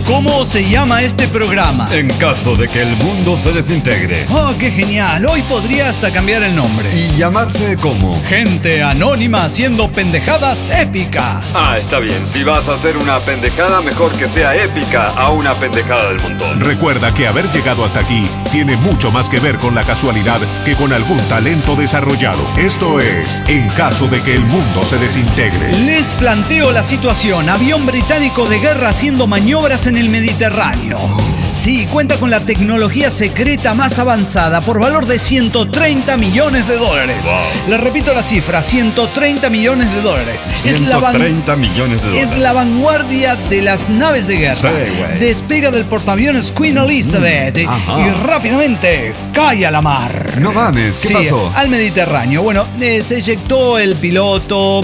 ¿Cómo se llama este programa? En caso de que el mundo se desintegre. ¡Oh, qué genial! Hoy podría hasta cambiar el nombre. ¿Y llamarse cómo? Gente anónima haciendo pendejadas épicas. Ah, está bien. Si vas a hacer una pendejada, mejor que sea épica a una pendejada del montón. Recuerda que haber llegado hasta aquí tiene mucho más que ver con la casualidad que con algún talento desarrollado. Esto es, en caso de que el mundo se desintegre. Les planteo la situación. Avión británico de guerra haciendo maniobras en el Mediterráneo. Sí, cuenta con la tecnología secreta más avanzada por valor de 130 millones de dólares. Wow. Le repito la cifra, 130 millones de dólares. 130 millones de dólares. Es la vanguardia de las naves de guerra. Sí, güey. Despega del portaaviones Queen Elizabeth y rápidamente cae a la mar. No mames, ¿qué pasó? Al Mediterráneo. Bueno, se eyectó el piloto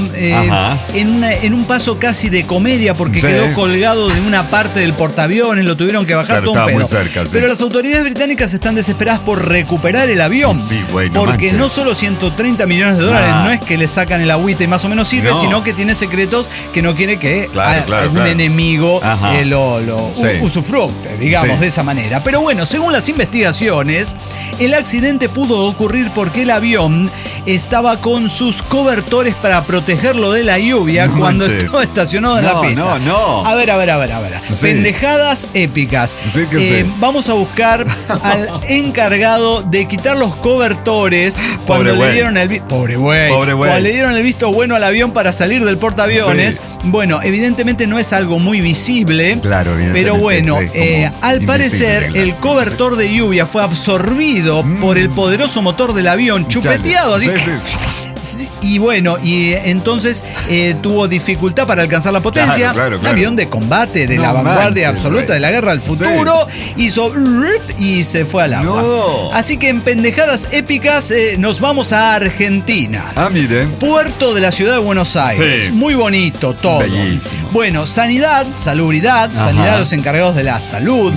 en un paso casi de comedia porque quedó colgado de una parte del portaaviones, lo tuvieron que bajar todo un pedo. Muy cerca, sí. Pero las autoridades británicas están desesperadas por recuperar el avión. Sí, güey, no porque manches. no solo 130 millones de dólares, no es que le sacan el agüita y más o menos sirve, sino que tiene secretos que no quiere que algún enemigo lo usufructe, digamos, de esa manera. Pero bueno, según las investigaciones, el accidente pudo ocurrir porque el avión estaba con sus cobertores para protegerlo de la lluvia cuando estaba estacionado en la pista. A ver. Sí. Pendejadas épicas. Sí que sí. Vamos a buscar al encargado de quitar los cobertores cuando le dieron el Pobre güey. Cuando le dieron el visto bueno al avión para salir del portaaviones. Sí. Bueno, evidentemente no es algo muy visible. Claro, pero bueno, al parecer el cobertor de lluvia fue absorbido por el poderoso motor del avión, chupeteado así. Y bueno, y entonces tuvo dificultad para alcanzar la potencia. Claro. Un avión de combate de la vanguardia absoluta de la guerra del futuro. Hizo y se fue al agua. Así que en pendejadas épicas nos vamos a Argentina. Ah, miren. Puerto de la ciudad de Buenos Aires. Sí. Muy bonito todo. Bellísimo. Bueno, salubridad, los encargados de la salud,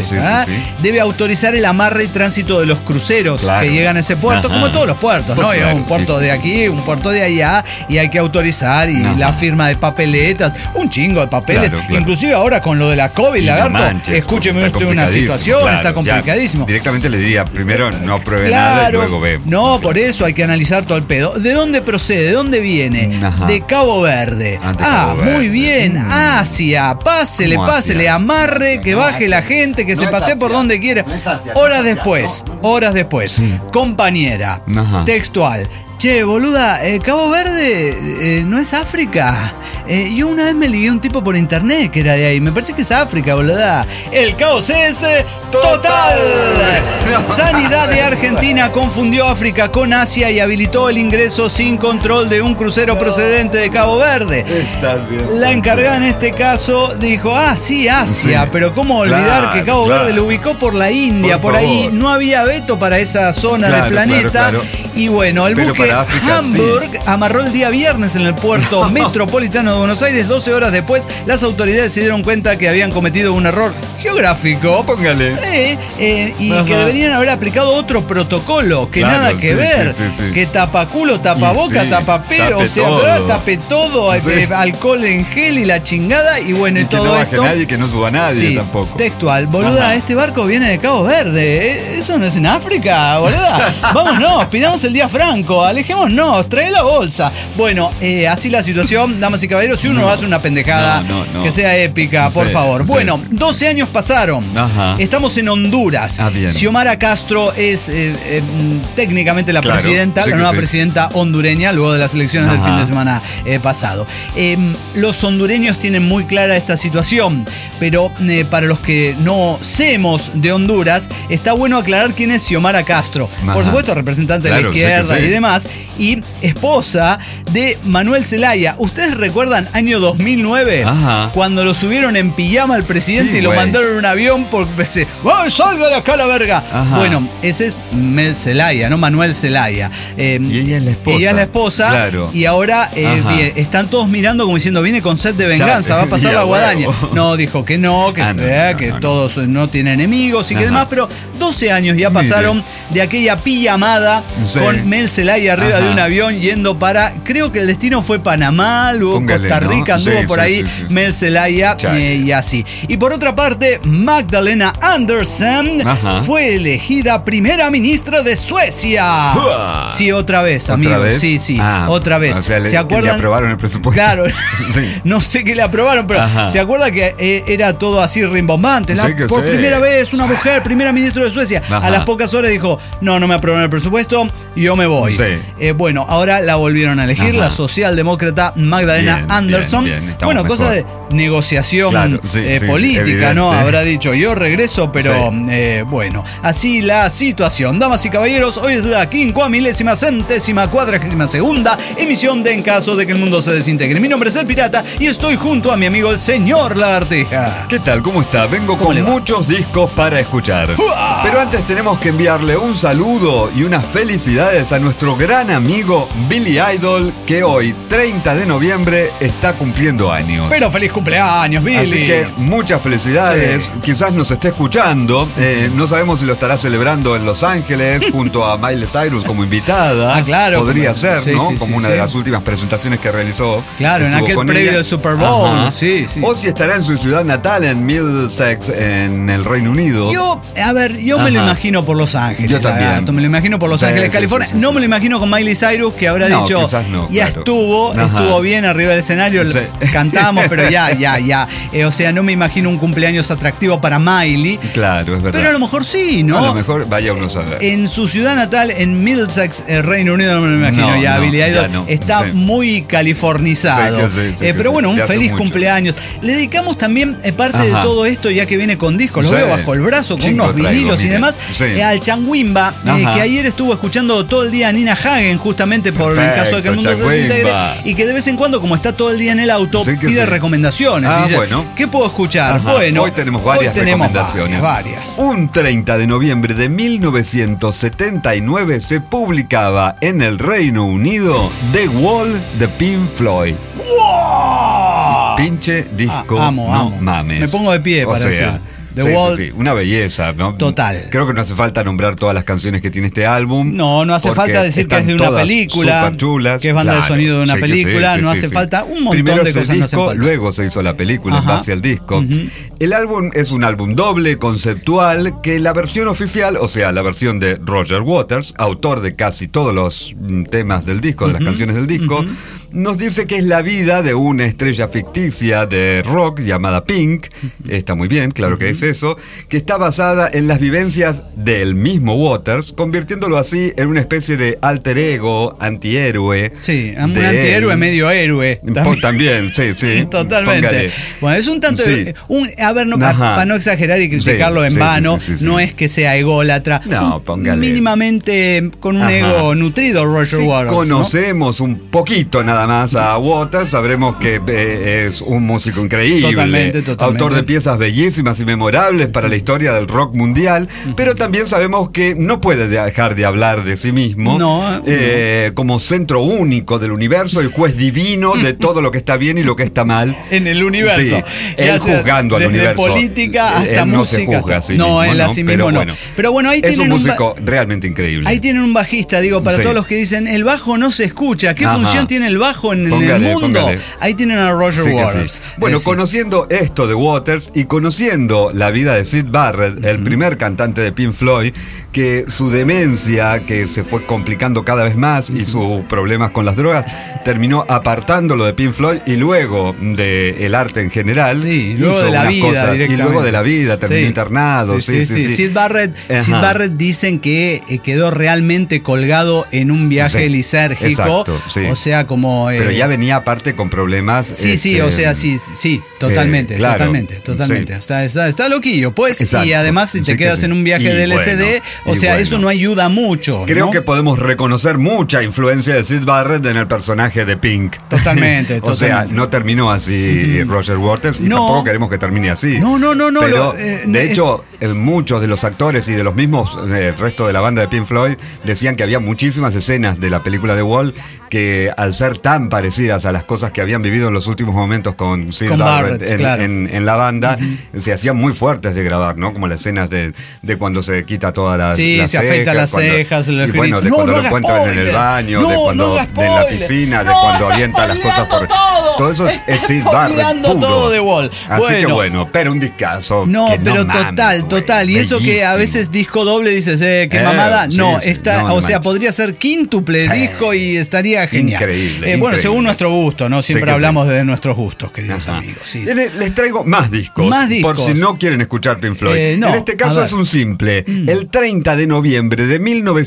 debe autorizar el amarre y tránsito de los cruceros que llegan a ese puerto, como todos los puertos, ¿no? Claro, un puerto de aquí, un puerto de allá, y hay que autorizar, y la firma de papeletas, un chingo de papeles. Claro. Inclusive ahora con lo de la COVID, lagarto, escúcheme usted una situación, está complicadísimo. Directamente le diría, primero no apruebe nada y luego ve. No, por eso hay que analizar todo el pedo. ¿De dónde procede? ¿De dónde viene? De Cabo Verde. Muy bien. Asia. Pásele, amarre, que baje la gente, que se pase por donde quiera. Horas después, compañera, textual. Che, boluda, Cabo Verde no es África. Yo una vez me ligué a un tipo por internet que era de ahí. Me parece que es África, boluda. El caos es total. Sanidad de Argentina confundió África con Asia y habilitó el ingreso sin control de un crucero procedente de Cabo Verde. Estás bien. La encargada en este caso dijo, sí, Asia. Pero cómo olvidar que Cabo Verde lo ubicó por la India. Por ahí no había veto para esa zona del planeta. Y bueno, el buque Hamburg amarró el día viernes en el puerto metropolitano de Buenos Aires. 12 horas después, las autoridades se dieron cuenta que habían cometido un error geográfico. Póngale. Y que deberían haber aplicado otro protocolo, que nada que ver. Que tapa culo, tapa boca, tapa pedo, tape todo, alcohol en gel y la chingada. Y bueno, y todo que no baje esto. nadie, que no suba nadie tampoco. Textual, boluda, este barco viene de Cabo Verde. Eso no es en África, boluda. Vámonos, pidamos el día franco, alejémonos, trae la bolsa. Bueno, así la situación, damas y caballeros. Si uno hace una pendejada que sea épica, por favor. Bueno, 12 años pasaron. Estamos en Honduras. Xiomara Castro es técnicamente la presidenta, la nueva presidenta hondureña, luego de las elecciones del fin de semana pasado. Los hondureños tienen muy clara esta situación, pero para los que no semos de Honduras, está bueno aclarar quién es Xiomara Castro. Por supuesto, representante de la izquierda y demás, y esposa de Manuel Zelaya. ¿Ustedes recuerdan año 2009? Cuando lo subieron en pijama al presidente y lo mandaron en un avión ¡Oh, salga de acá la verga! Ajá. Bueno, ese es Mel Zelaya, ¿no? Manuel Zelaya. Y ella es la esposa. Ella es la esposa. Claro. Y ahora están todos mirando como diciendo, viene con sed de venganza, va a pasar la guadaña. No, dijo que no, que todos no tienen enemigos y que demás, pero 12 años ya pasaron de aquella pijamada con Mel Zelaya arriba de un avión yendo para, creo que el destino fue Panamá, luego Póngale, Costa Rica, ¿no? anduvo por ahí Mel Zelaya y así. Y por otra parte, Magdalena Andersson fue elegida primera ministra de Suecia. Sí, otra vez, amigo. ¿Otra vez? Sí, otra vez. O sea, ¿Se acuerdan? le aprobaron el presupuesto. Claro, no sé qué le aprobaron, pero ¿se acuerda que era todo así rimbombante? Por primera vez, una mujer, primera ministra de Suecia. A las pocas horas dijo, no me aprobaron el presupuesto, yo me voy. Bueno, ahora la volvieron a elegir, la socialdemócrata Magdalena Andersson. Bueno, cosa de negociación política, ¿no? Habrá dicho, yo regreso, pero bueno, así la situación. Damas y caballeros, hoy es la 5.000.000.000.042ª emisión de En Caso de que el Mundo se Desintegre. Mi nombre es El Pirata y estoy junto a mi amigo el señor Lagartija. ¿Qué tal? ¿Cómo está? Vengo con muchos discos para escuchar. Pero antes tenemos que enviarle un saludo y unas felicidades a nuestro gran amigo Billy Idol, que hoy, 30 de noviembre, está cumpliendo años. Pero feliz cumpleaños, Billy. Así que muchas felicidades. Quizás nos esté escuchando. No sabemos si lo estará celebrando en Los Ángeles junto a Miley Cyrus como invitada. Claro. Podría ser, ¿no? Como una de las últimas presentaciones que realizó. Claro, en aquel previo del Super Bowl. O si estará en su ciudad natal, en Middlesex, en el Reino Unido. Yo me lo imagino por Los Ángeles. Yo también. Me lo imagino por Los Ángeles, California. No me lo imagino con Miley Cyrus, que habrá dicho, ya estuvo bien arriba del escenario, cantamos, pero ya. O sea, no me imagino un cumpleaños atractivo para Miley. Claro, es verdad. Pero a lo mejor sí, ¿no? A lo mejor vaya uno a saber. En su ciudad natal, en Middlesex, Reino Unido, no me lo imagino ya. Billy Idol está muy californizado. Pero bueno, un feliz cumpleaños. Le dedicamos también parte de todo esto, ya que viene con discos, lo veo bajo el brazo, con unos vinilos y demás, al Changuimba, que ayer estuvo escuchando todo el día a Nina Hagen, justamente por En Caso de que el Mundo se Desintegre, y que de vez en cuando, como está todo el día en el auto, pide recomendaciones. Dice, ¿qué puedo escuchar? Bueno, hoy tenemos varias recomendaciones. Varias. Un 30 de noviembre de 1979 se publicaba en el Reino Unido The Wall de Pink Floyd. ¡Wow! Pinche disco, amo. mames. Me pongo de pie para decir. The Wall. Una belleza, ¿no? Total. Creo que no hace falta nombrar todas las canciones que tiene este álbum. No hace falta decir que es de una película, super chulas, que es banda de sonido de una película, no hace falta un montón Primero de cosas. Disco, no hace falta. luego se hizo la película en base al disco. El álbum es un álbum doble, conceptual, que la versión oficial, o sea, la versión de Roger Waters, autor de casi todos los temas del disco, de las canciones del disco, nos dice que es la vida de una estrella ficticia de rock llamada Pink. Está muy bien, claro que es eso, que está basada en las vivencias del mismo Waters, convirtiéndolo así en una especie de alter ego, antihéroe. Sí, un antihéroe medio héroe. También, sí. Totalmente. Póngale. Bueno, es un tanto... para no exagerar y criticarlo en vano, no es que sea ególatra. No, póngale. Mínimamente con un ego nutrido, Roger Waters. Conocemos un poquito nada más a Waters, sabremos que es un músico increíble. Totalmente. Autor de piezas bellísimas y memorables para la historia del rock mundial, pero también sabemos que no puede dejar de hablar de sí mismo como centro único del universo y juez divino de todo lo que está bien y lo que está mal en el universo. Sí, él juzgando al universo. Desde política hasta él música. No se juzga a sí mismo, él a sí mismo no. Pero bueno, ahí es un músico realmente increíble. Ahí tienen un bajista, para todos los que dicen, el bajo no se escucha. ¿Qué función tiene el bajo en el mundo? Ahí tienen a Roger Waters. Bueno, conociendo esto de Waters y conociendo la vida de Syd Barrett, el primer cantante de Pink Floyd, que su demencia, que se fue complicando cada vez más, y sus problemas con las drogas, terminó apartándolo de Pink Floyd y luego del arte en general. Sí, luego de la vida y luego de la vida, terminó internado. Sí. Syd Barrett dicen que quedó realmente colgado en un viaje lisérgico. Exacto, o sea, como... pero ya venía aparte con problemas. Totalmente. Está loquillo, pues. Exacto. Y además, si te quedas en un viaje de LSD, eso no ayuda mucho. Creo que podemos reconocer mucha influencia de Syd Barrett en el personaje de Pink. Totalmente. O sea, no terminó así Roger Waters y tampoco queremos que termine así. No. Pero, de hecho, muchos de los actores y de los mismos resto de la banda de Pink Floyd decían que había muchísimas escenas de la película The Wall que al ser tan parecidas a las cosas que habían vivido en los últimos momentos con Syd Barrett en la banda, se hacían muy fuertes de grabar, ¿no? Como las escenas de cuando se quita toda la se afeita las cejas, y bueno, de cuando lo encuentran en el baño, de cuando en la piscina, de cuando avienta las cosas por... Todo eso es Syd Barrett puro. Todo The Wall. Así que bueno, pero un discazo. No, que pero mames, total. Y eso que a veces disco doble dices, qué mamada. Sí, no, sí, está, no, o sea, podría ser quíntuple disco y estaría genial. Increíble. Bueno, según nuestro gusto, ¿no? Siempre hablamos de nuestros gustos, queridos Ajá. amigos. Sí. Les traigo más discos. Por si no quieren escuchar Pink Floyd. No, en este caso es un simple. El 30 de noviembre de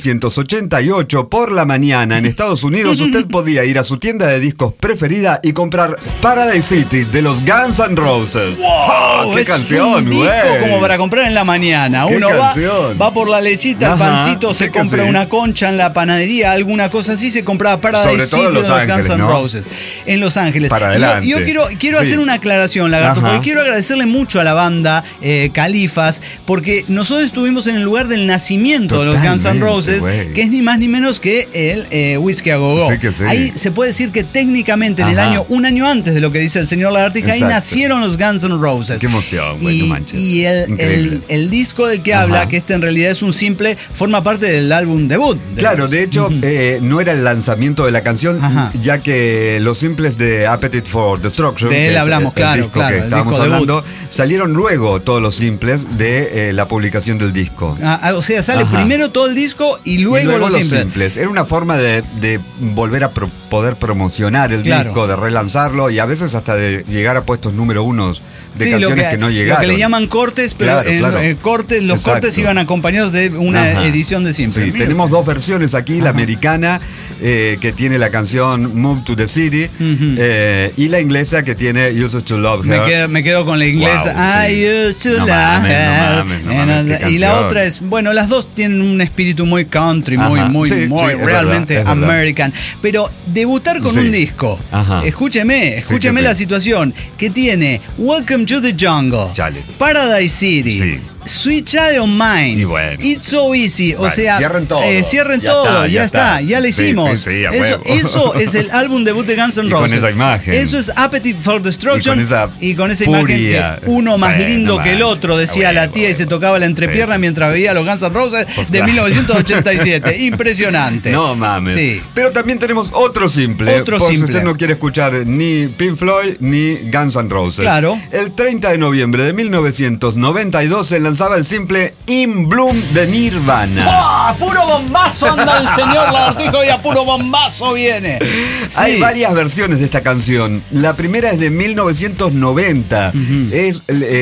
1988, por la mañana, en Estados Unidos, usted podía ir a su tienda de discos preferida y comprar Paradise City de los Guns N' Roses. ¡Wow! ¡Qué es canción, un disco güey! como para comprar en la mañana. ¡Qué Uno canción! va por la lechita, el pancito, se compra una concha en la panadería, alguna cosa así, se compraba Paradise City de los Guns N' Roses. En Los Ángeles. Para adelante. Yo quiero hacer una aclaración, Lagarto, porque quiero agradecerle mucho a la banda Califas, porque nosotros estuvimos en el lugar del nacimiento de los Guns N' Roses, que es ni más ni menos que el Whiskey a Go Go. Sí que sí. Ahí se puede decir que técnicamente en el año, un año antes de lo que dice el señor Lagartija, ahí nacieron los Guns N' Roses. Qué emoción, güey, no manches. Y el disco del que habla, que en realidad es un simple, forma parte del álbum debut. Claro, de hecho, no era el lanzamiento de la canción, ya que los simples de Appetite for Destruction, de él hablamos, el disco que estábamos hablando, salieron luego todos los simples de la publicación del disco. O sea, sale primero todo el disco y luego los simples. Era una forma de volver a poder promocionar el disco, de relanzarlo y a veces hasta de llegar a puestos número 1 de canciones que no llegaron. Lo que le llaman cortes, pero los cortes iban acompañados de una edición de simples. Sí, tenemos dos versiones aquí, la americana, que tiene la canción Move to the City, y la inglesa que tiene Used to Love Her. Me quedo con la inglesa. Wow, I used to love her. Y la otra es, bueno, las dos tienen un espíritu muy country, muy realmente verdad, American. Pero debutar con un disco, escúcheme la situación, que tiene Welcome to the Jungle, Paradise City, Sweet Child of Mine, It's So Easy, o sea, cierren todo, ya está, ya lo hicimos. Eso es el álbum debut de Guns N' Roses. Con esa imagen. Eso es Appetite for Destruction. Y con esa imagen que uno más lindo que el otro, decía la tía, y se tocaba la entrepierna mientras veía los Guns N' Roses de 1987. Impresionante. No mames. Sí. Pero también tenemos otro simple. Si usted no quiere escuchar ni Pink Floyd ni Guns N' Roses. Claro. El 30 de noviembre de 1992 se lanzaba el simple In Bloom de Nirvana. ¡Oh! Puro bombazo anda el señor Lagartijo y a puro bombazo viene. Sí. Hay varias versiones de esta canción. La primera es de 1990. Es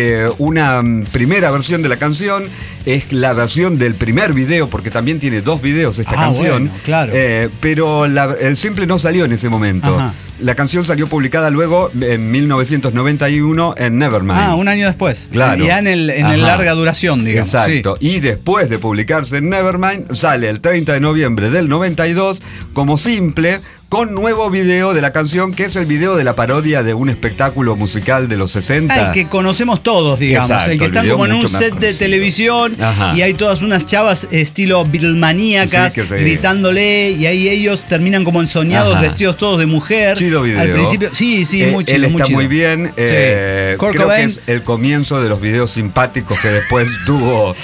una primera versión de la canción. Es la versión del primer video, porque también tiene dos videos esta canción. Bueno, claro. Pero el simple no salió en ese momento. La canción salió publicada luego en 1991 en Nevermind. Un año después. Claro. Ya en el larga duración, digamos. Exacto. Sí. Y después de publicarse en Nevermind, sale el 30 de noviembre del 92 como simple, con nuevo video de la canción, que es el video de la parodia de un espectáculo musical de los 60. El que conocemos todos, digamos. Exacto, el que están como en un set de televisión y hay todas unas chavas estilo Beatlemaníacas gritándole, y ahí ellos terminan como ensoñados, vestidos todos de mujer. Chido video. Al principio, sí, muy chido. Él está muy bien. Creo que es el comienzo de los videos simpáticos que después tuvo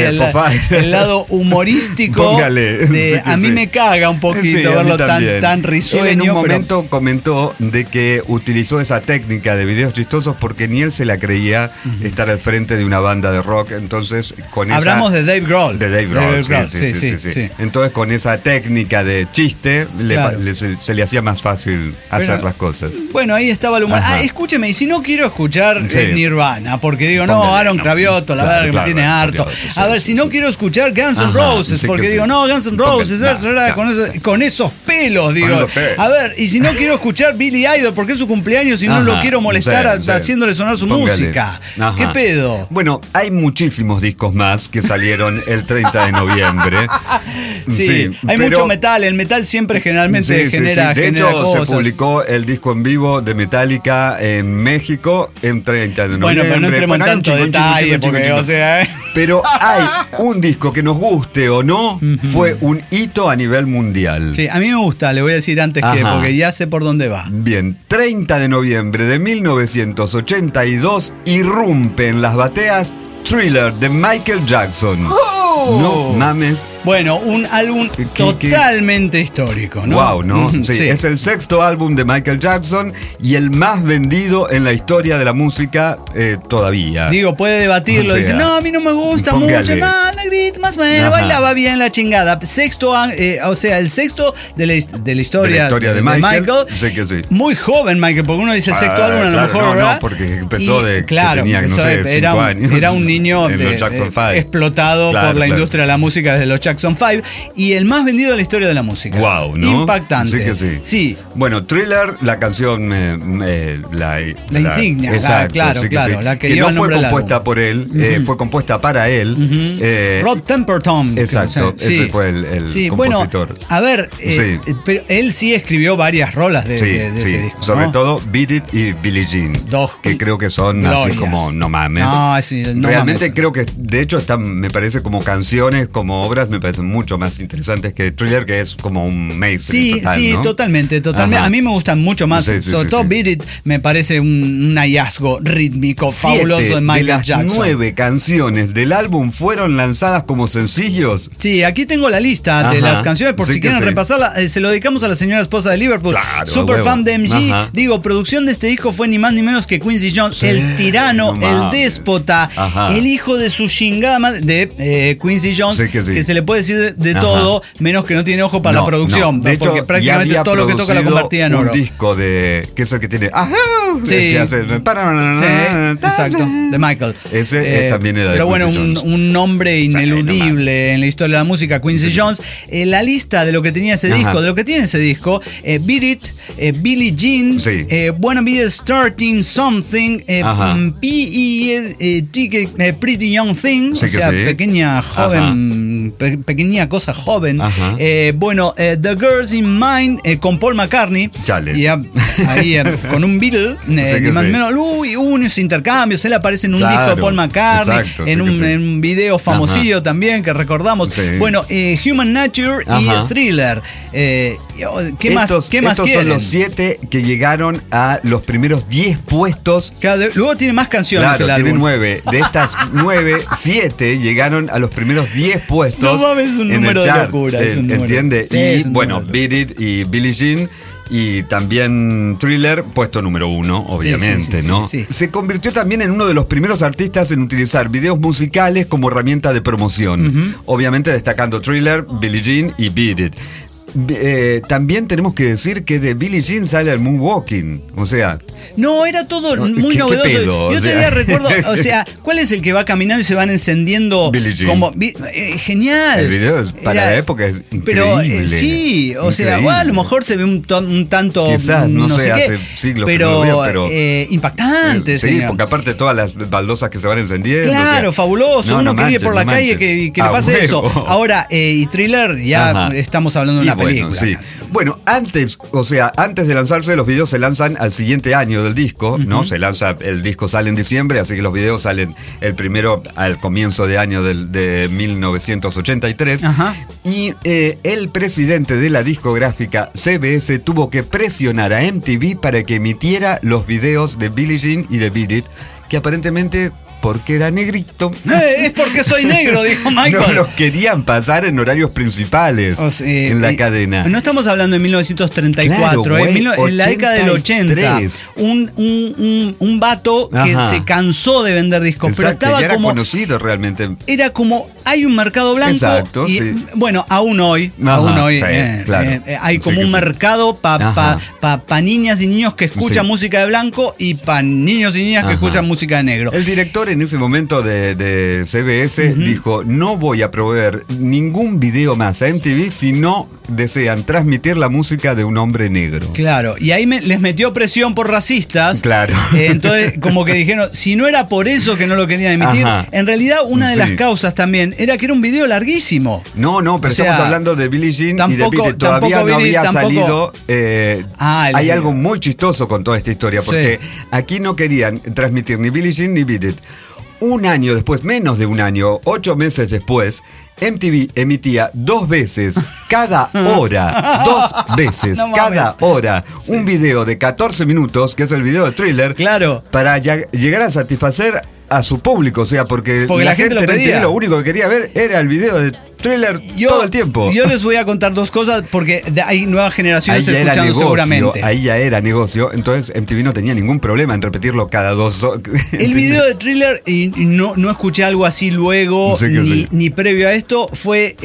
el lado humorístico. Póngale. A mí me caga un poquito verlo tan risueño. Él en un momento comentó de que utilizó esa técnica de videos chistosos porque ni él se la creía estar al frente de una banda de rock. Entonces, hablamos de Dave Grohl. De Dave Grohl, sí. Entonces, con esa técnica de chiste, se le hacía más fácil hacer las cosas. Bueno, ahí estaba el humor. Escúcheme, y si no quiero escuchar Nirvana, porque digo, Aaron Cravioto, la verdad que me tiene harto. A ver, si no quiero escuchar Guns N' Roses, porque digo, Guns N' Roses, con esos pelos, digo. A ver, y si no quiero escuchar Billy Idol porque es su cumpleaños y no lo quiero molestar haciéndole sonar su música. ¿Qué pedo? Bueno, hay muchísimos discos más que salieron el 30 de noviembre. Hay mucho metal. El metal siempre generalmente genera De hecho, cosas. se publicó el disco en vivo de Metallica en México en 30 de noviembre. Bueno, pero no entremos en tanto detalle porque, o sea... Pero hay un disco que nos guste o no, fue un hito a nivel mundial. Sí, a mí me gusta, le voy a decir antes que, porque ya sé por dónde va. Bien, 30 de noviembre de 1982 irrumpe en las bateas Thriller de Michael Jackson. No mames. Bueno, un álbum totalmente histórico, ¿no? Wow, ¿no? Sí, es el sexto álbum de Michael Jackson y el más vendido en la historia de la música todavía. Digo, puede debatirlo. O sea, dice, no, a mí no me gusta mucho. No, negrito, más o menos. Bailaba bien la chingada. Sexto, o sea, el sexto de la historia de Michael. Sí que sí. Muy joven Michael, porque uno dice el sexto álbum a lo mejor, ¿verdad? No, porque empezó que tenía, no sé, 5 años. Era un niño explotado por la industria de la música desde los Jackson 5 y el más vendido de la historia de la música. Wow, ¿no? Impactante. Sí que sí. Sí. Bueno, Thriller, la canción la insignia, exacto, claro, sí claro, sí. la que no fue nombre compuesta por él, fue compuesta para él. Rod Temperton. Exacto, ese fue el compositor. Bueno, a ver, pero él sí escribió varias rolas de ese disco, ¿no? Sobre todo Beat It y Billie Jean, que creo que son glorias. Así como no mames. No, sí, no realmente mames. Creo que de hecho están, me parece, como canciones, como obras, me parecen mucho más interesantes que Thriller, que es como un mainstream total, ¿no? Totalmente. A mí me gustan mucho más, sobre todo Beat It me parece un hallazgo rítmico fabuloso de Michael Jackson. 9 canciones del álbum fueron lanzadas como sencillos. Sí, aquí tengo la lista de las canciones por si quieren repasarla. Se lo dedicamos a la señora esposa de Liverpool, superfan de MG. Digo, producción de este disco fue ni más ni menos que Quincy Jones, el tirano, el déspota, el hijo de su chingada madre, de Quincy Jones, que se le puede decir de todo, menos que no tiene ojo para la producción. De hecho, porque prácticamente todo lo que toca lo convertía en oro. Un disco que es el que tiene. Que hace, exacto, de Michael. Ese también era de pero bueno, Quincy Jones. un nombre ineludible en la historia de la música, Quincy Jones. La lista de lo que tenía ese disco, de lo que tiene ese disco, Beat It, Billie Jean, Wanna Be Starting Something, Pretty Young Thing, o sea, pequeña joven, pequeña cosa joven. Bueno, The Girls in Mine con Paul McCartney. Y ahí con un Beatle, más o menos, unos intercambios. Él aparece en un disco de Paul McCartney, en un video famosillo también que recordamos. Bueno, Human Nature y Thriller. ¿Qué más quieren? Estos son los 7 que llegaron a los primeros 10 puestos. Claro, luego tiene más canciones el álbum. Tiene 9. De estas 9, 7 llegaron a los primeros 10 puestos. No mames, es un número de locura. ¿Entiende? Sí, y bueno, Beat It y Billie Jean. Y también Thriller, puesto número 1, obviamente, ¿no? Se convirtió también en uno de los primeros artistas en utilizar videos musicales como herramienta de promoción. Obviamente destacando Thriller, Billie Jean y Beat It. También tenemos que decir que de Billie Jean sale el moonwalking, o sea... No, era todo muy novedoso. ¿Qué pedo? Yo todavía recuerdo, o sea, ¿cuál es el que va caminando y se van encendiendo? Billie Jean. Como, genial. El video para la época es increíble. Pero sí, o sea, bueno, a lo mejor se ve un tanto... Quizás, no sé, hace siglos que no lo veo, pero... impactante, sí, señor. Porque aparte todas las baldosas que se van encendiendo... Claro, o sea, fabuloso. Uno que vive por la calle que le pase eso. Ahora, y Thriller, ya estamos hablando de una película. Bueno, antes de lanzarse, los videos se lanzan al siguiente año del disco, ¿no? El disco sale en diciembre, así que los videos salen el primero al comienzo de año de 1983. Y el presidente de la discográfica CBS tuvo que presionar a MTV para que emitiera los videos de Billie Jean y de Beat It, que aparentemente... porque era negrito. Es porque soy negro, dijo Michael. No los querían pasar en horarios principales en la cadena. No estamos hablando de 1934, claro, en la década del 80. Un vato que se cansó de vender discos. Exacto, pero estaba era como conocido realmente. Era como, hay un mercado blanco. Exacto, y, bueno, aún hoy claro. Hay como un mercado para niñas y niños que escuchan música de blanco y para niños y niñas que escuchan música de negro. El director en ese momento de CBS dijo: no voy a proveer ningún video más a MTV si no desean transmitir la música de un hombre negro. Claro, y ahí les metió presión por racistas. Claro. Entonces, como que dijeron, si no era por eso que no lo querían emitir, en realidad una de las causas también era que era un video larguísimo. No, pero estamos hablando de Billie Jean y de Beat It. Todavía no había salido. Hay algo muy chistoso con toda esta historia, porque aquí no querían transmitir ni Billie Jean ni Beat It. un año después, menos de un año, 8 meses después, MTV emitía 2 veces cada hora, 2 veces No cada hora, un video de 14 minutos, que es el video de Thriller, Claro. para llegar a satisfacer a su público, o sea, porque la gente lo en pedía. MTV lo único que quería ver era el video de Thriller todo el tiempo. Yo les voy a contar 2 cosas porque hay nuevas Ahí generaciones ya era escuchando negocio, seguramente. ahí ya era negocio, entonces MTV no tenía ningún problema en repetirlo cada 2 horas. El video de Thriller, y no escuché algo así luego, Sí que sí. ni previo a esto, fue,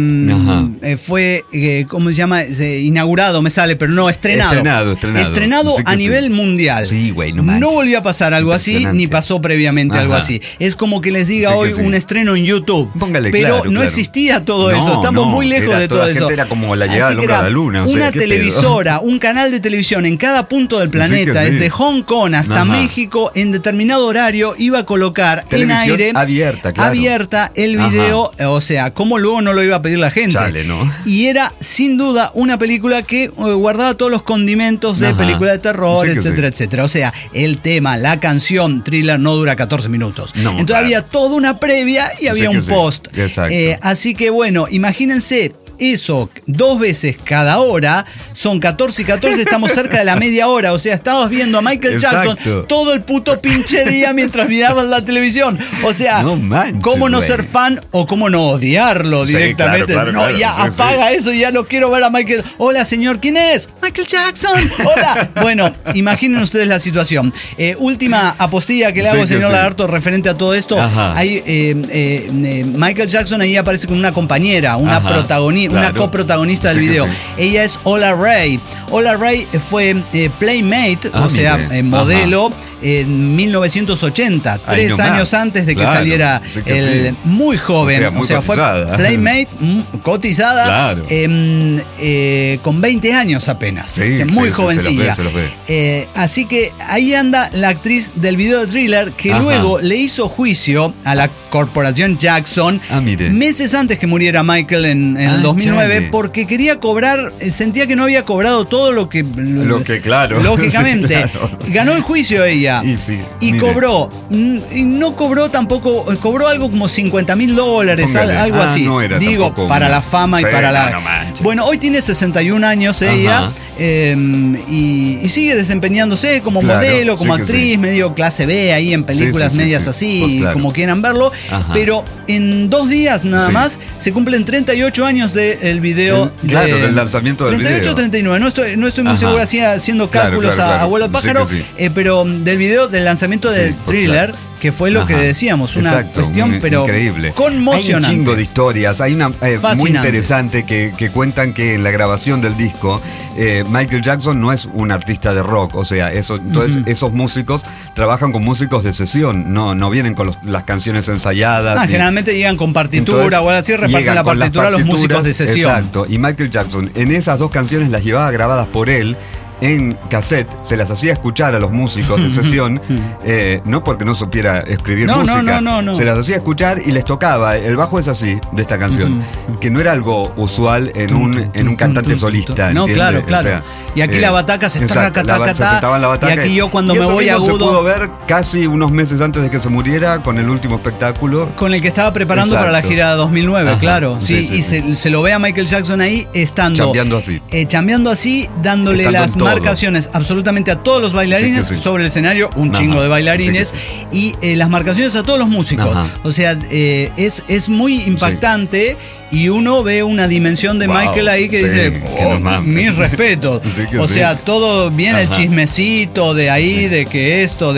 ¿cómo se llama? Inaugurado, me sale, pero no, estrenado. Estrenado Sí que a sí. nivel mundial. Sí, güey, no manches. No volvió a pasar algo así, Impresionante. ni pasó previamente algo Ajá. así. Es como que les diga Sí que hoy sí. un estreno en YouTube. Póngale, pero claro, no claro. existía todo No, eso, estamos no, muy lejos era de toda todo la eso. gente era como la llegada Así del que hombre a era la luna, o sea, una ¿qué pedo? televisora, un canal de televisión en cada punto del planeta, Sí que sí. desde Hong Kong hasta Ajá. México, en determinado horario iba a colocar Televisión en aire abierta, claro. abierta el video, o sea, cómo luego no lo iba a pedir la gente. Chale, ¿no? Y era sin duda una película que guardaba todos los condimentos de Ajá. película de terror, Sí que etcétera, sí. etcétera. O sea, el tema, la canción Thriller no dura 14 minutos. No, Entonces claro. había toda una previa y había que un sí. post. Exacto. Así que bueno, imagínense. Eso 2 veces cada hora son 14 y 14, estamos cerca de la media hora. O sea, estabas viendo a Michael Jackson Exacto. todo el puto pinche día mientras mirabas la televisión. O sea, No manches, cómo no güey. ser fan o cómo no odiarlo Sí, directamente. claro, no, claro, ya sí, apaga eso, ya no quiero ver a Michael. Hola, señor, ¿quién es? Michael Jackson. Hola. Bueno, imaginen ustedes la situación. Última apostilla que le Sí, hago, que señor sí. Lagarto, referente a todo esto. Ajá. Hay, Michael Jackson ahí aparece con una compañera, una Ajá, una claro. coprotagonista del Sí que video. sí. Ella es Ola Ray. Ola Ray fue Playmate, Ah, o sea, mire. modelo en 1980, Ahí 3 nomás. años antes de que Claro, saliera sí que sí. muy joven. O sea, muy fue cotizada. Playmate, cotizada, Claro. con 20 años apenas. Sí, O sea, sí, muy sí, jovencilla. se los ve. Así que ahí anda la actriz del video de Thriller que Ajá. luego le hizo juicio a la corporación Jackson Ah, mire. meses antes que muriera Michael en el 2009 chale. porque quería cobrar, sentía que no había cobrado todo lo que claro. lógicamente. Sí, claro. Ganó el juicio ella Y sí, y mire. cobró, y no cobró tampoco, cobró algo como $50,000, Póngale. algo así. No era digo, tampoco para una- la fama y Sí, para la... no manches. Bueno, hoy tiene 61 años ella. Ajá. Y sigue desempeñándose como Claro, modelo, como sí que actriz, sí. medio clase B ahí en películas Sí, sí, sí, medias sí. así, Pues claro. como quieran verlo. Ajá. Pero en 2 días nada Sí. más se cumplen 38 años del video. Claro, del lanzamiento del 38 video. 39, no estoy muy Ajá. seguro así haciendo Claro, cálculos claro, claro. a vuelo de Sí pájaro, que sí. pero del video del lanzamiento de Sí, pues Thriller, claro. que fue lo que Ajá. decíamos, una Exacto, cuestión pero increíble. conmocionante. Hay un chingo de historias. Hay una muy Fascinante. interesante que cuentan que en la grabación del disco Michael Jackson no es un artista de rock, o sea, entonces esos músicos trabajan con músicos de sesión, no vienen con las canciones ensayadas. ni- Generalmente llegan con partitura Entonces, o algo así, reparten llegan la con las partitura a los músicos de sesión. Exacto, y Michael Jackson en esas 2 canciones las llevaba grabadas por él en cassette, se las hacía escuchar a los músicos de sesión, no porque no supiera escribir No, no, música, no. se las hacía escuchar y les tocaba. El bajo es así, de esta canción, que no era algo usual en un cantante solista. No, ¿entiende? claro, claro. O sea, Y aquí la bataca se exacto, taca, se sentaba en la bataca. y aquí yo cuando y me eso voy mismo agudo se pudo ver casi unos meses antes de que se muriera con el último espectáculo. con el que estaba preparando Exacto. para la gira de 2009, Ajá, claro. Sí, sí, y sí. se lo ve a Michael Jackson ahí estando. Chambeando así. Chambeando así, dándole Estando las en todo. marcaciones absolutamente a todos los bailarines Sí que sí. sobre el escenario, un Ajá, chingo de bailarines, sí y las marcaciones a todos los músicos. Ajá. O sea, es muy impactante. Y uno ve una dimensión de Wow, Michael ahí que sí, dice, que no mames. mis respetos. Sí que o sí. sea, todo bien el Ajá. chismecito de ahí, de que esto,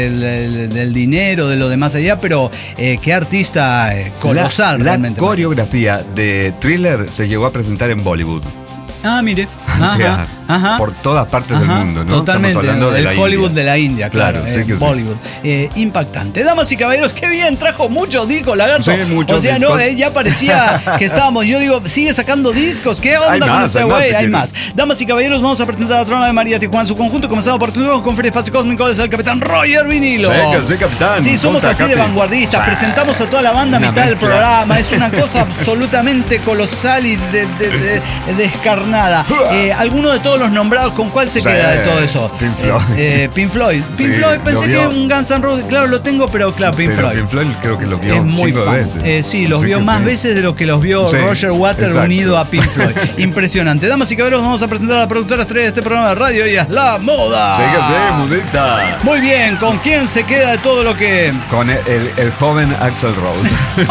del dinero, de lo demás allá, pero qué artista colosal La realmente. coreografía de Thriller se llegó a presentar en Bollywood. Ah, mire. O sea, por todas partes del mundo, ¿no? Totalmente. Estamos hablando de el la Hollywood India. de la India, claro. Claro, sí que sí. Bollywood. Impactante. Damas y caballeros, qué bien, trajo muchos discos, Lagarto. Sí, muchos o sea, discos. no, ya parecía que estábamos. Yo digo, sigue sacando discos. ¿Qué onda Hay con más, este hay más, güey? si Hay quieren. más. Damas y caballeros, vamos a presentar a Trona de María Tijuana en su conjunto, comenzando por tu con Feria Espacio Cósmico desde el capitán Roger Vinilo. Sí, capitán. Sí, somos Conta, así de capi. vanguardistas. Sí. Presentamos a toda la banda a Una mitad del mezcla. programa. Es una cosa absolutamente colosal y descarnada. Algunos de todos todos los nombrados, ¿con cuál se queda de todo eso? Pink Floyd. Pink Floyd. Pink Floyd pensé que un Guns N' Roses, claro, lo tengo, pero claro, Pink Floyd. Pink Floyd creo que lo vio es muy cinco fan. veces. Sí, los vio más veces de lo que los vio Roger Waters unido a Pink Floyd. Impresionante. Damas y caballeros, vamos a presentar a la productora estrella de este programa de radio. Ella es La Moda. Síguese, mudita. Muy bien, ¿con quién se queda de todo lo que...? Con el joven Axl Rose.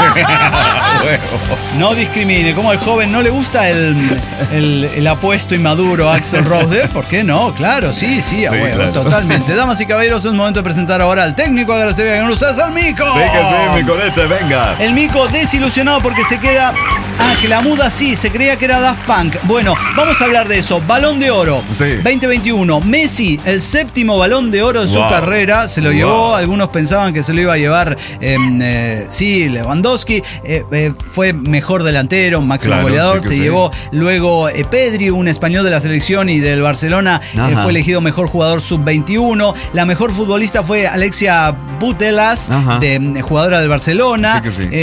No discrimine, como al joven no le gusta el apuesto y maduro Axl Rose. ¿Por qué no? Claro, sí, a huevo, claro. Totalmente. Damas y caballeros, es un momento de presentar ahora al técnico. Ahora se vean con ustedes al Mico. Sí, Micolete, venga. El Mico desilusionado porque se queda... que la muda sí, se creía que era Daft Punk. Bueno, vamos a hablar de eso. Balón de Oro 2021. Messi, el 7º Balón de Oro de su carrera. Se lo llevó, algunos pensaban que se lo iba a llevar Lewandowski. Fue mejor delantero, máximo goleador. Se llevó luego Pedri, un español de la selección y del Barcelona. Fue elegido mejor jugador sub-21. La mejor futbolista fue Alexia Putellas, jugadora del Barcelona.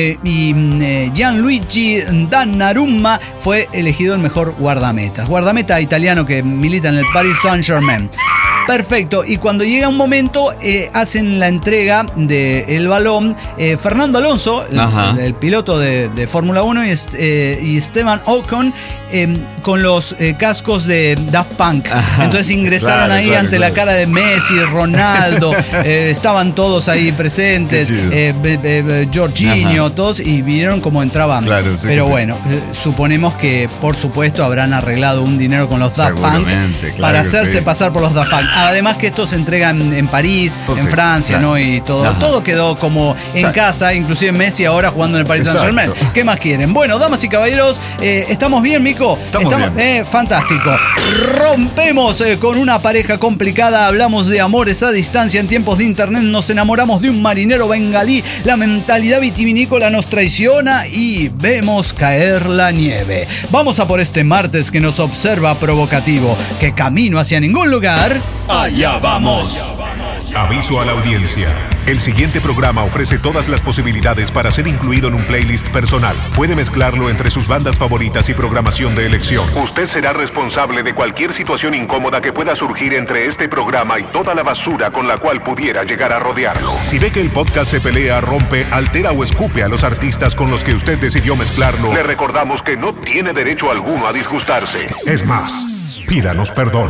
Y Gianluigi Donnarumma fue elegido el mejor guardameta italiano que milita en el Paris Saint-Germain. Perfecto, y cuando llega un momento hacen la entrega del balón Fernando Alonso, el piloto de Fórmula 1 y Esteban Ocon con los cascos de Daft Punk. Entonces ingresaron ante la cara de Messi, Ronaldo, estaban todos ahí presentes, Jorginho, todos, y vieron cómo entraban. Pero bueno, suponemos que por supuesto habrán arreglado un dinero con los Daft Punk para hacerse pasar por los Daft Punk. Además que estos se entregan en París, en Francia, ¿no? Y todo quedó como en casa, inclusive Messi ahora jugando en el Paris Saint-Germain. ¿Qué más quieren? Bueno, damas y caballeros, ¿estamos bien, Mico? Estamos bien. Fantástico. Rompemos con una pareja complicada, hablamos de amores a distancia en tiempos de internet, nos enamoramos de un marinero bengalí, la mentalidad vitivinícola nos traiciona y vemos caer la nieve. Vamos a por este martes que nos observa provocativo, que camino hacia ningún lugar... ¡Allá vamos! Aviso a la audiencia. El siguiente programa ofrece todas las posibilidades para ser incluido en un playlist personal. Puede mezclarlo entre sus bandas favoritas y programación de elección. Usted será responsable de cualquier situación incómoda que pueda surgir entre este programa y toda la basura con la cual pudiera llegar a rodearlo. Si ve que el podcast se pelea, rompe, altera o escupe a los artistas con los que usted decidió mezclarlo, le recordamos que no tiene derecho alguno a disgustarse. Es más, pídanos perdón.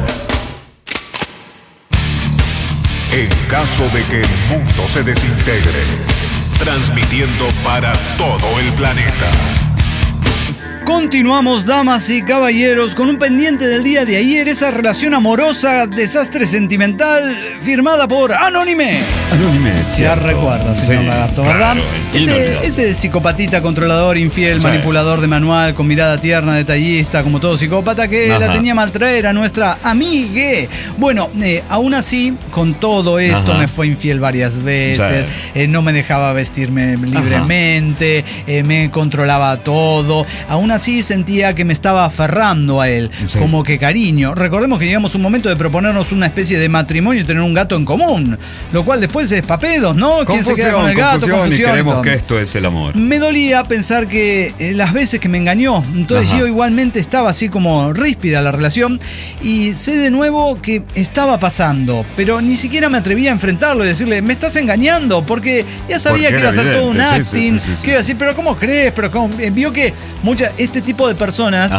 En caso de que el mundo se desintegre, transmitiendo para todo el planeta. Continuamos, damas y caballeros, con un pendiente del día de ayer, esa relación amorosa, desastre sentimental, firmada por Anónime. Ya recuerda, señor Lagarto, ¿verdad? Ese psicopatita, controlador, infiel, manipulador de manual, con mirada tierna, detallista, como todo psicópata, que la tenía maltraer a nuestra amigue. Bueno, aún así, con todo esto, me fue infiel varias veces, no me dejaba vestirme libremente, me controlaba todo. Aún así sentía que me estaba aferrando a él, como que cariño. Recordemos que llegamos a un momento de proponernos una especie de matrimonio y tener un gato en común, lo cual después es papedos, ¿no? ¿Quién se queda con el gato? Confusión, y creemos que esto es el amor. Me dolía pensar que las veces que me engañó, entonces yo igualmente estaba así como ríspida la relación, y sé de nuevo que estaba pasando, pero ni siquiera me atrevía a enfrentarlo y decirle, me estás engañando, porque ya sabía que iba a ser todo un acting, que iba a decir, pero ¿cómo crees? Pero ¿cómo? Vio que este tipo de personas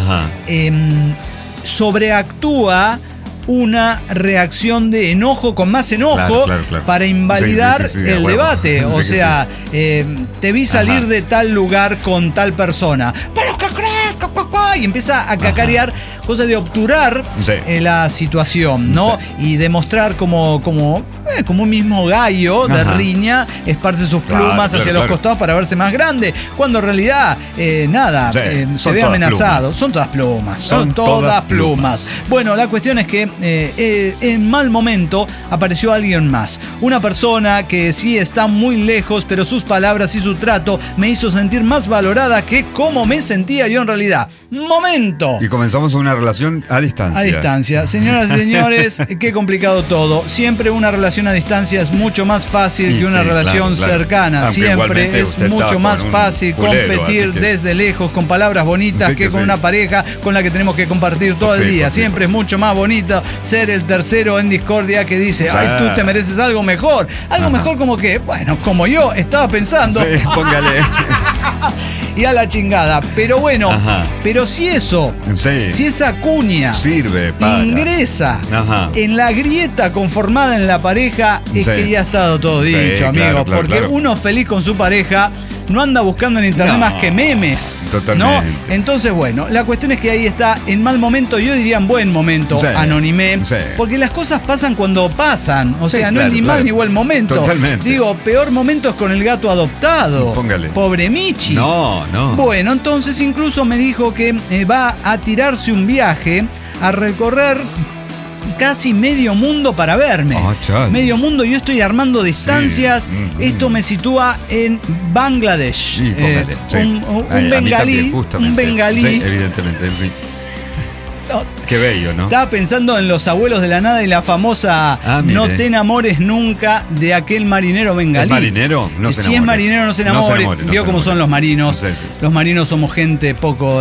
sobreactúa una reacción de enojo con más enojo para invalidar el debate. O sea, te vi salir de tal lugar con tal persona. ¿Pero qué crees? Y empieza a cacarear, cosa de obturar la situación, ¿no? Y demostrar como un mismo gallo de riña esparce sus plumas hacia los costados para verse más grande, cuando en realidad se ve amenazado. Son todas plumas. Son todas plumas. Bueno, la cuestión es que en mal momento apareció alguien más. Una persona que sí está muy lejos, pero sus palabras y su trato me hizo sentir más valorada que como me sentía yo en realidad. casualidad. ¡Momento! Y comenzamos una relación a distancia. A distancia. Señoras y señores, qué complicado todo. Siempre una relación a distancia es mucho más fácil que una relación cercana. Aunque siempre es mucho más fácil competir desde lejos con palabras bonitas que con una pareja con la que tenemos que compartir todo el día. Siempre es mucho más bonito ser el tercero en discordia que dice, ay, tú te mereces algo mejor. Algo mejor como que, bueno, como yo estaba pensando. Sí, póngale. Y a la chingada. Pero bueno, pero si eso, si esa cuña sirve ingresa en la grieta conformada en la pareja, es que ya ha estado todo dicho, amigo. Porque uno feliz con su pareja no anda buscando en internet más que memes. Totalmente. ¿No? Entonces, bueno, la cuestión es que ahí está en mal momento, yo diría en buen momento, Anónime. Porque las cosas pasan cuando pasan. O sea, no es ni mal ni buen momento. Totalmente. Digo, peor momento es con el gato adoptado. Póngale. Pobre Michi. No. Bueno, entonces incluso me dijo que va a tirarse un viaje a recorrer casi medio mundo para verme. Medio mundo, yo estoy armando distancias. Esto me sitúa en Bangladesh. Un bengalí. Un bengalí. Sí, evidentemente, sí. Qué bello, ¿no? Estaba pensando en Los Abuelos de la Nada y la famosa No te enamores nunca de aquel marinero bengalí. ¿Es marinero? No se enamore. Si es marinero, no se enamore. Vio cómo son los marinos. Sí. Los marinos somos gente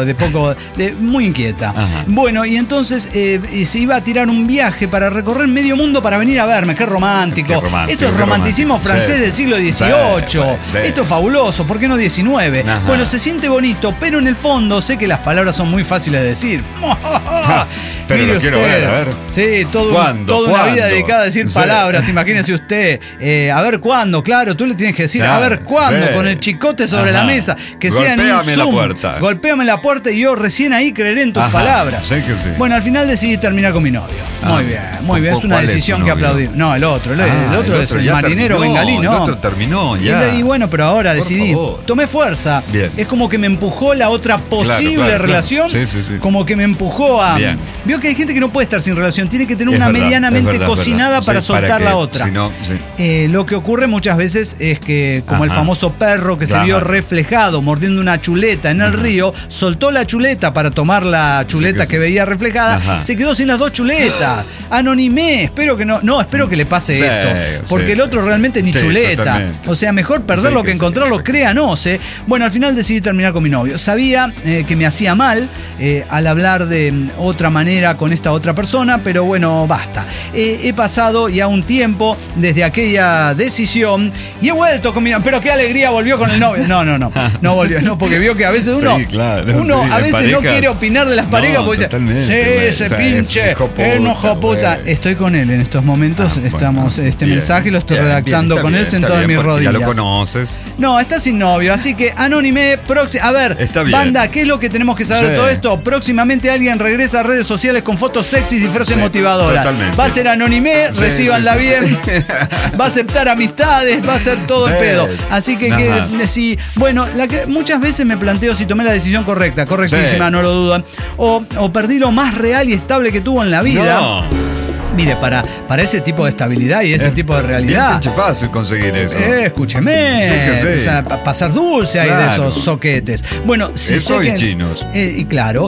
muy inquieta. Bueno, y entonces se iba a tirar un viaje para recorrer medio mundo para venir a verme. Qué romántico. Esto es romanticismo francés del siglo XVIII. Esto es fabuloso. ¿Por qué no XIX? Bueno, se siente bonito, pero en el fondo sé que las palabras son muy fáciles de decir. Pero lo quiero ver, a ver. Sí, toda una vida dedicada a decir palabras, imagínese usted. A ver cuándo, claro, tú le tienes que decir, a ver cuándo, con el chicote sobre la mesa, que sea en un Zoom. Golpéame la puerta y yo recién ahí creeré en tus palabras. Sé que sí. Bueno, al final decidí terminar con mi novio. Muy bien, es una decisión que aplaudí. No, el otro es el marinero bengalí, ¿no? El otro terminó ya. Y bueno, pero ahora decidí, tomé fuerza. Bien. Es como que me empujó la otra posible relación, como que me empujó a... Vio que hay gente que no puede estar sin relación, tiene que tener una medianamente cocinada para soltar la otra. Lo que ocurre muchas veces es que, como el famoso perro que se vio reflejado mordiendo una chuleta en el río, soltó la chuleta para tomar la chuleta que veía reflejada, se quedó sin las dos chuletas. Anonimé, espero que le pase esto, porque el otro realmente ni chuleta. Totalmente. O sea, mejor perderlo que encontrarlo, créanos. Bueno, al final decidí terminar con mi novio. Sabía que me hacía mal al hablar de otra manera con esta otra persona, pero bueno, basta. He pasado ya un tiempo desde aquella decisión y he vuelto con mi novio. Pero qué alegría, volvió con el novio. No volvió, porque vio que a veces uno a veces no quiere opinar de las parejas porque dice, ese pinche enojo puta. Estoy con él en estos momentos, estamos, mensaje lo estoy redactando con él sentado en mis rodillas. Ya lo conoces. No, está sin novio, así que Anónime, a ver, banda, ¿qué es lo que tenemos que saber de todo esto? Próximamente alguien regresa a redes sociales con fotos sexys y frases motivadoras. Totalmente. Va a ser Anónime, recíbanla bien, va a aceptar amistades, va a ser todo el pedo. Así que sí, bueno, muchas veces me planteo si tomé la decisión correctísima, no lo dudan, o perdí lo más real y estable que tuvo en la vida. Mire, para ese tipo de estabilidad y ese tipo de realidad. Es fácil conseguir eso. Escúcheme. O sea, pasar dulce hay de esos soquetes. Bueno, si eso y chinos. Y claro,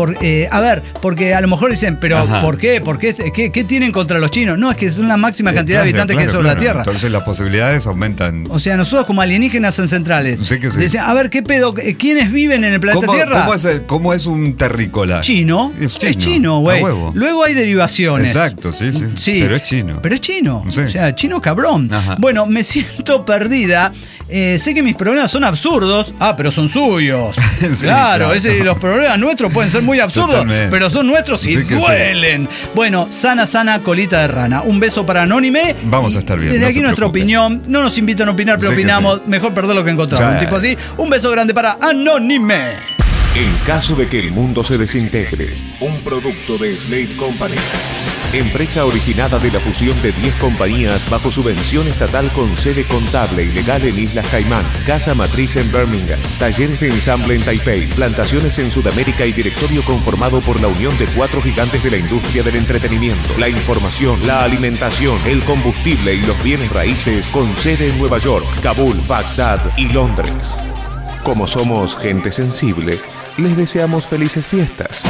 a ver, porque a lo mejor dicen, pero ¿por qué? ¿Qué tienen contra los chinos? No, es que es una máxima cantidad de habitantes que hay sobre la Tierra. Entonces las posibilidades aumentan. O sea, nosotros como alienígenas ancestrales. Decían, a ver, ¿qué pedo? ¿Quiénes viven en el planeta Tierra? ¿Cómo es un terrícola? Chino. Es chino, güey. Luego hay derivaciones. Exacto. Sí, pero es chino. O sea, chino cabrón. Bueno, me siento perdida. Sé que mis problemas son absurdos. Pero son suyos. Claro. Los problemas nuestros pueden ser muy absurdos, pero son nuestros y duelen. Bueno, sana colita de rana. Un beso para Anónime. Vamos a estar bien. Desde aquí nuestra opinión. No nos invitan a opinar, pero opinamos. Mejor perderlo que encontrar. Un tipo así. Un beso grande para Anónime. En caso de que el mundo se desintegre, un producto de Slate Company. Empresa originada de la fusión de 10 compañías bajo subvención estatal con sede contable y legal en Islas Caimán, casa matriz en Birmingham, talleres de ensamble en Taipei, plantaciones en Sudamérica y directorio conformado por la unión de 4 gigantes de la industria del entretenimiento, la información, la alimentación, el combustible y los bienes raíces con sede en Nueva York, Kabul, Bagdad y Londres. Como somos gente sensible, les deseamos felices fiestas.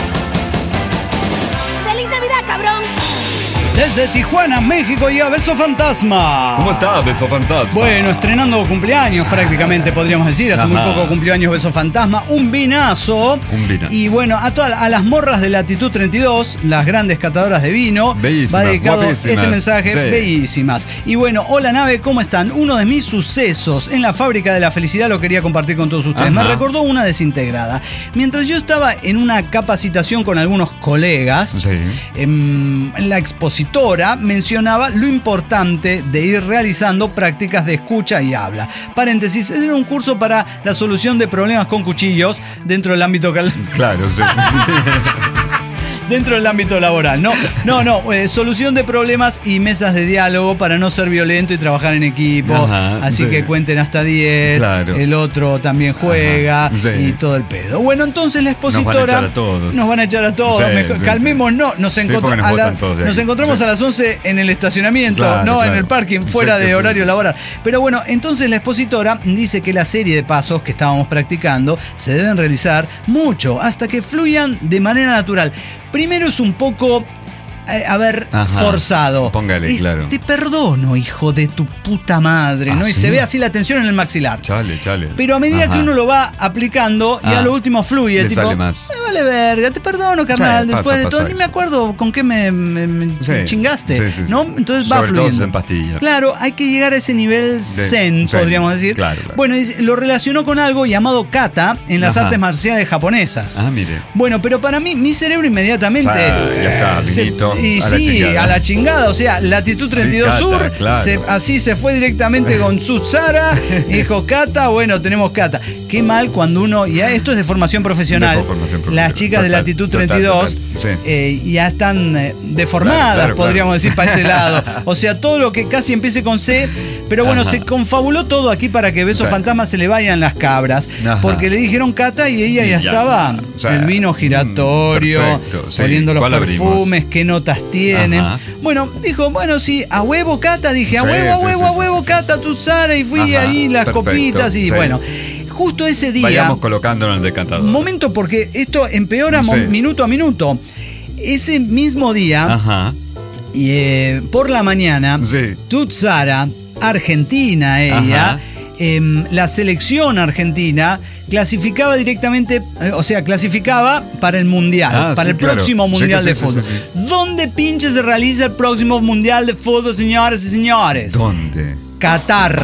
¡Feliz Navidad, cabrón! Desde Tijuana, México, llega Beso Fantasma. ¿Cómo está, Beso Fantasma? Bueno, estrenando cumpleaños prácticamente, podríamos decir. Hace muy poco cumplió años Beso Fantasma. Un vinazo. Y bueno, a las morras de Latitud 32, las grandes catadoras de vino, bellísimas, va dedicado guapísimas. este mensaje. Sí. Bellísimas. Y bueno, hola nave, ¿cómo están? Uno de mis sucesos en la fábrica de la felicidad lo quería compartir con todos ustedes. Me recordó una desintegrada. Mientras yo estaba en una capacitación con algunos colegas, la expositora mencionaba lo importante de ir realizando prácticas de escucha y habla. Paréntesis, era un curso para la solución de problemas con cuchillos dentro del ámbito... Claro, sí. Dentro del ámbito laboral, solución de problemas y mesas de diálogo para no ser violento y trabajar en equipo. Así que cuenten hasta 10, claro. El otro también juega y todo el pedo. Bueno, entonces la expositora... Nos van a echar a todos. Calmémonos, nos encontramos a las 11 en el estacionamiento, en el parking, fuera de horario laboral. Pero bueno, entonces la expositora dice que la serie de pasos que estábamos practicando se deben realizar mucho, hasta que fluyan de manera natural. Primero es un poco, forzado. Póngale, claro. Te perdono, hijo de tu puta madre, ¿no? Y se ve así la tensión en el maxilar. Chale. Pero a medida que uno lo va aplicando, y a lo último fluye, tipo, sale más. Me vale verga, te perdono, carnal. Después de todo, ni me acuerdo con qué me chingaste, ¿no? Entonces va sobre fluyendo. todo en pastillas. Claro, hay que llegar a ese nivel zen, podríamos decir. Claro. Bueno, lo relacionó con algo llamado kata en las artes marciales japonesas. Mire. Bueno, pero para mí, mi cerebro inmediatamente... ya está, vinito. A la chingada, o sea, Latitud 32 kata, Sur, claro. Así se fue directamente con Sutsara, dijo kata, bueno, tenemos kata. Qué mal cuando uno, esto es de formación profesional, las chicas de Latitud 32 ya están deformadas, podríamos decir, para ese lado. O sea, todo lo que casi empiece con C, pero bueno, se confabuló todo aquí para que Beso Fantasma se le vayan las cabras, porque le dijeron kata y ella ya estaba, el vino giratorio, oliendo los perfumes, qué notas tienen. Bueno, dijo, sí, a huevo kata, dije, a huevo kata, Tutsara, y fui ahí las copitas y bueno. Justo ese día... Vayamos colocándolo en el decantador. Momento, porque esto empeora minuto a minuto. Ese mismo día, por la mañana, Tutsara, argentina ella, la selección argentina clasificaba directamente, clasificaba para el mundial, para el próximo mundial de fútbol. ¿Dónde pinche se realiza el próximo mundial de fútbol, señoras y señores? ¿Dónde? Qatar.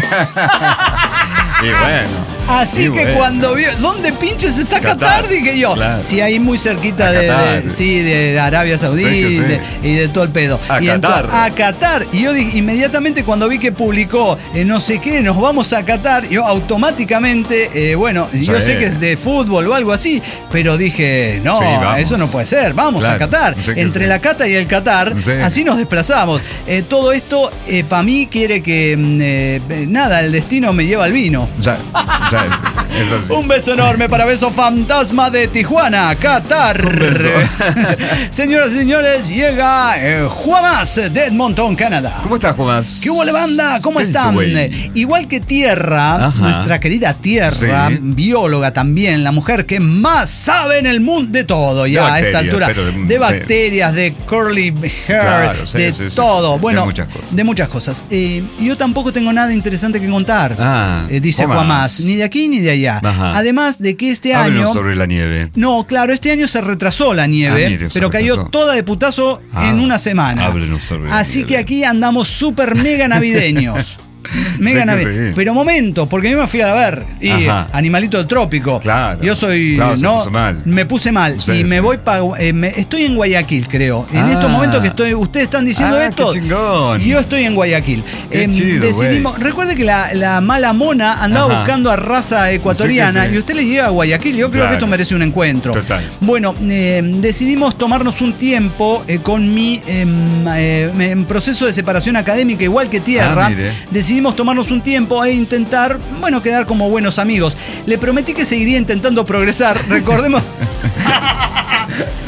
Y bueno. Así que cuando vio, ¿dónde pinches está Qatar? Dije yo. Claro. Sí, ahí muy cerquita de Arabia Saudí y de todo el pedo. A Qatar. Y yo dije, inmediatamente cuando vi que publicó no sé qué, nos vamos a Qatar, yo automáticamente, yo sé que es de fútbol o algo así, pero dije, no, eso no puede ser, vamos a Qatar. Entre la Cata y el Qatar, así nos desplazamos. Todo esto, para mí, quiere que, el destino me lleva al vino. Un beso enorme para Beso Fantasma de Tijuana, Qatar. Señoras y señores, llega Juamas de Edmonton, Canadá. ¿Cómo estás, Juamas? ¿Qué hubo, banda? ¿Cómo están? Igual que Tierra, nuestra querida Tierra, bióloga también, la mujer que más sabe en el mundo de todo, ya a esta altura. De bacterias, de curly hair, de todo. Bueno, de muchas cosas. Yo tampoco tengo nada interesante que contar, dice Juamas. Ni de aquí ni de allá. Además de que este año... sobre la nieve. No, claro, este año se retrasó la nieve, pero cayó toda de putazo en una semana. Así que aquí andamos súper mega navideños. Mega navideño. Pero momento, porque yo me fui a ver y animalito del trópico. Claro. Yo soy, me puse mal y me voy para estoy en Guayaquil, creo. En estos momentos que estoy, ustedes están diciendo esto. Qué chingón. Y yo estoy en Guayaquil. Chido, decidimos, recuerde que la mala mona andaba buscando a raza ecuatoriana y usted le llega a Guayaquil. Yo creo que esto merece un encuentro. Total. Bueno, decidimos tomarnos un tiempo con mi en proceso de separación académica, igual que Tierra. Decidimos tomarnos un tiempo e intentar, quedar como buenos amigos. Le prometí que seguiría intentando progresar. Recordemos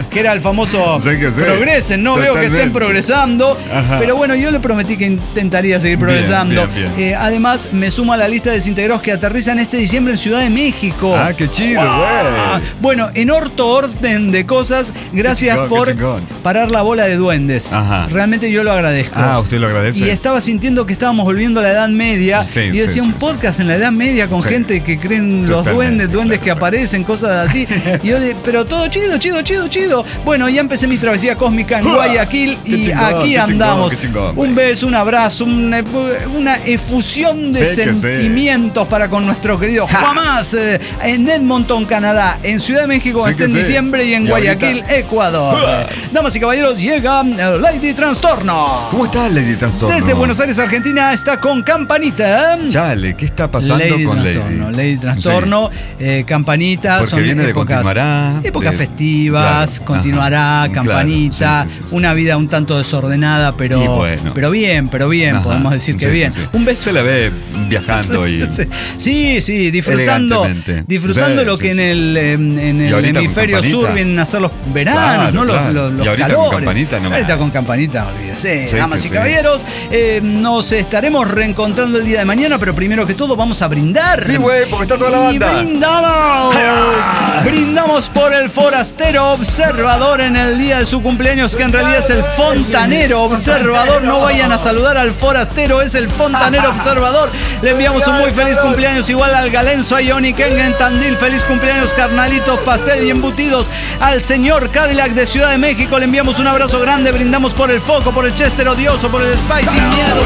que era el famoso Sí que sí. progresen, no veo que Totalmente. estén progresando, Ajá. pero bueno, yo le prometí que intentaría seguir progresando. bien. Además, me sumo a la lista de desintegrados que aterrizan este diciembre en Ciudad de México. Ah, qué chido, ¡Guau! güey. Bueno, en orto orden de cosas, gracias chingón, por qué chingón. parar la bola de duendes. Ajá. Realmente yo lo agradezco. Ah, ¿usted lo agradece? Y estaba sintiendo que estábamos volviendo a la Edad Media. Sí, y yo decía, sí, un sí, podcast en la Edad Media con Sí. gente que creen los Totalmente, duendes claro, que aparecen, cosas así. Y yo pero todo chido. Bueno, ya empecé mi travesía cósmica en Guayaquil Qué y chingón, aquí qué chingón, andamos. qué chingón, Un güey. beso, un abrazo, una efusión de Sí, que sí. sentimientos para con nuestro querido Juanás en Edmonton, Canadá, en Ciudad de México, Sí, hasta que en sí. diciembre y en Y Guayaquil, ahorita- Ecuador. Damas y caballeros, llega Lady Trastorno. ¿Cómo está Lady Trastorno? Desde Buenos Aires, Argentina, está con Campanita. Chale, ¿qué está pasando Lady con Trastorno, Lady? Lady Trastorno, Campanita. Porque son viene de épocas, continuará, épocas de- festivas, claro, continuará, ajá, Campanita. claro, sí. Una vida un tanto desordenada, pero, Y bueno. pero bien, Ajá, podemos decir que sí, bien. sí. Un beso. Se la ve viajando y... Sí, disfrutando Elegantemente. Sí, lo Sí, que sí, en el Y ahorita con hemisferio Campanita. sur vienen a ser los veranos, Claro, ¿no? claro. Los Y ahorita calores. con Campanita nomás. Ahorita con Campanita, olvídese. Sí, Damas que y sí. caballeros, nos estaremos reencontrando el día de mañana, pero primero que todo vamos a brindar. Sí, güey, porque está toda la Y banda. brindamos. Brindamos por el forastero observador en el día de su cumpleaños, que en realidad es el fontanero observador. No vayan a saludar al forastero, es el fontanero observador. Le enviamos un muy feliz cumpleaños igual al Galenzo, a Johnny Ken en Tandil. Feliz cumpleaños, carnalitos, pastel y embutidos. Al señor Cadillac de Ciudad de México le enviamos un abrazo grande. Brindamos por el Foco, por el Chester odioso, por el Spicy miedo.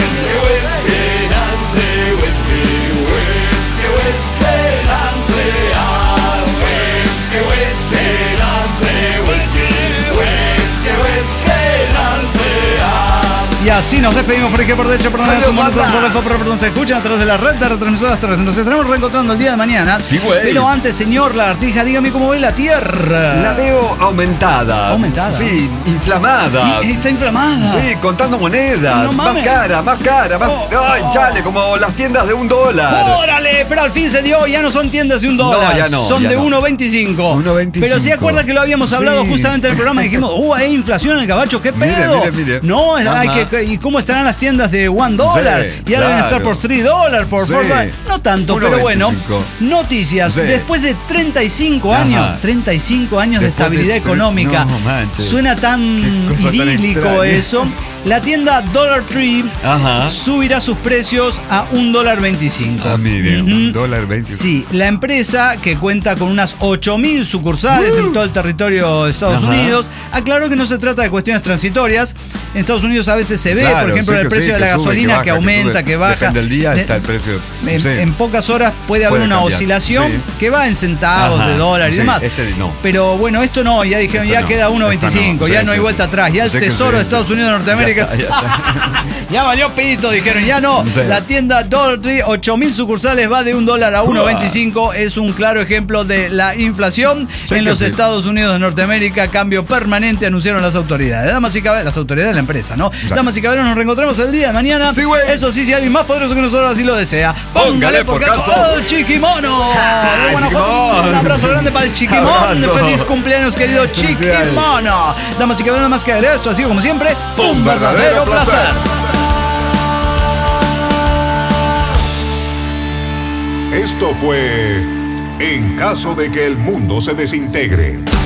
Y así nos despedimos por aquí por derecho, por donde se escuchan a través de la red de retransmisoras terrestres. Nos estaremos reencontrando el día de mañana. Sí, güey. Pero antes, señor Lagartija, dígame cómo ve la Tierra. La veo aumentada. ¿Aumentada? Sí, inflamada. Está inflamada. Sí, contando monedas. No más mames. cara, más. Ay, chale, como las tiendas de $1. ¡Órale! Pero al fin se dio, ya no son tiendas de $1. No, ya no, son ya de no. 1.25. 1.25. Pero se acuerda que lo habíamos hablado Sí. justamente en el programa y dijimos, hay inflación en el cabacho, ¿qué Mire, pedo? mire. No, Ajá. ¿y cómo estarán las tiendas de $1? Sí, Ya deben claro. estar por $3, por Sí. $4. No tanto, pero bueno. 1.25. Noticias. Sí. Después de 35 Ajá. años, 35 años de Después de estabilidad económica. no manches. Suena tan Qué cosa tan idílico extraña. eso. La tienda Dollar Tree Ajá. subirá sus precios a $1.25. Ah, mire, Ujú. $1.25. Sí, la empresa, que cuenta con unas 8.000 sucursales en todo el territorio de Estados Ajá. Unidos, aclaró que no se trata de cuestiones transitorias. En Estados Unidos a veces se ve, Claro, por ejemplo, sí en el que precio sí, de la que sube, gasolina, baja, que aumenta, sube. que baja. Depende del día, está el precio. Sí. En pocas horas puede haber Puede una cambiar, oscilación sí. que va en centavos Ajá, de dólar y sí, demás. no. Pero bueno, esto no, ya dijeron, Esto ya no, queda esto 1.25, no, ya sí, no hay sí, vuelta sí. atrás, ya el Sé que tesoro sí, de Estados sí. Unidos de Norteamérica. Ya está. Ya valió pito, dijeron, ya no. Sí. La tienda Dollar Tree, 8.000 sucursales, va de $1 a 1.25. Es un claro ejemplo de la inflación Sí en que los sí. Estados Unidos de Norteamérica. Cambio permanente, anunciaron las autoridades. Damas y caballeros, las autoridades de la empresa, ¿no? Exacto. Damas y caballeros, nos reencontramos el día de mañana. Sí, güey. Eso sí, si alguien más poderoso que nosotros así lo desea, Póngale por caso. ¡El Chiquimono! De Guanajuato, Chiquimón. un abrazo grande para el Chiquimón. Abrazo. Feliz cumpleaños, querido Chiquimono. Damas y caballeros, nada más que agregar, esto ha sido como siempre un verdadero placer. Esto fue En caso de que el mundo se desintegre.